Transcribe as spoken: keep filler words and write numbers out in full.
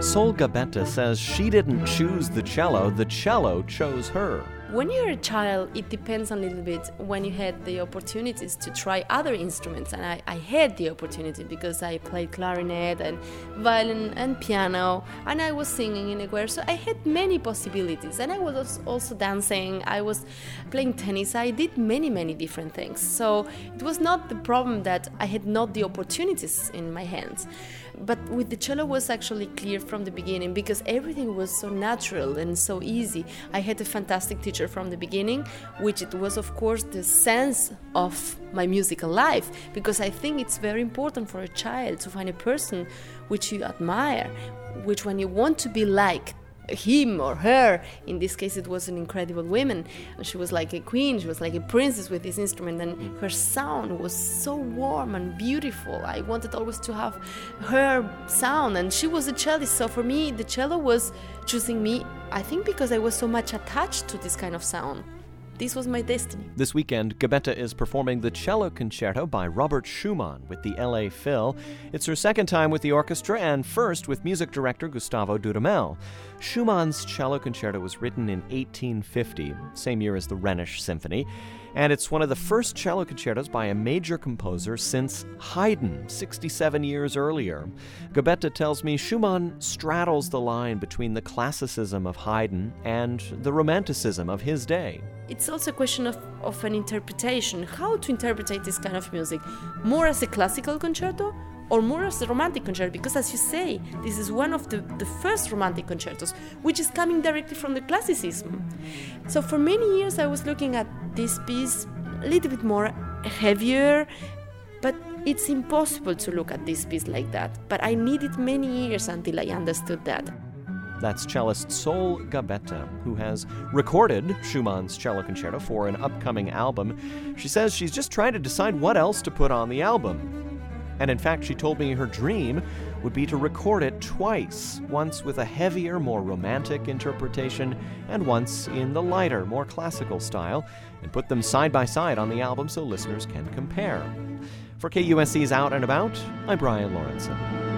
Sol Gabetta says she didn't choose the cello, the cello chose her. When you're a child, it depends a little bit when you had the opportunities to try other instruments. And I, I had the opportunity because I played clarinet and violin and piano, and I was singing in a choir. So I had many possibilities. And I was also dancing, I was playing tennis, I did many, many different things. So it was not the problem that I had not the opportunities in my hands. But with the cello was actually clear from the beginning because everything was so natural and so easy. I had a fantastic teacher from the beginning, which it was of course the sense of my musical life, because I think it's very important for a child to find a person which you admire, which when you want to be like him or her. In this case it was an incredible woman. She was like a queen, she was like a princess with this instrument, and her sound was so warm and beautiful. I wanted always to have her sound, and she was a cellist, so for me the cello was choosing me, I think because I was so much attached to this kind of sound. This was my destiny. This weekend, Gabetta is performing the Cello Concerto by Robert Schumann with the L A Phil. It's her second time with the orchestra and first with music director Gustavo Dudamel. Schumann's Cello Concerto was written in eighteen fifty, same year as the Rhenish Symphony, and it's one of the first cello concertos by a major composer since Haydn, sixty-seven years earlier. Gabetta tells me Schumann straddles the line between the classicism of Haydn and the romanticism of his day. It's also a question of, of an interpretation, how to interpret this kind of music, more as a classical concerto or more as a romantic concerto, because as you say, this is one of the, the first romantic concertos, which is coming directly from the classicism. So for many years I was looking at this piece a little bit more heavier, but it's impossible to look at this piece like that. But I needed many years until I understood that. That's cellist Sol Gabetta, who has recorded Schumann's Cello Concerto for an upcoming album. She says she's just trying to decide what else to put on the album. And in fact, she told me her dream would be to record it twice, once with a heavier, more romantic interpretation, and once in the lighter, more classical style, and put them side by side on the album so listeners can compare. For K U S C's Out and About, I'm Brian Lawrenson.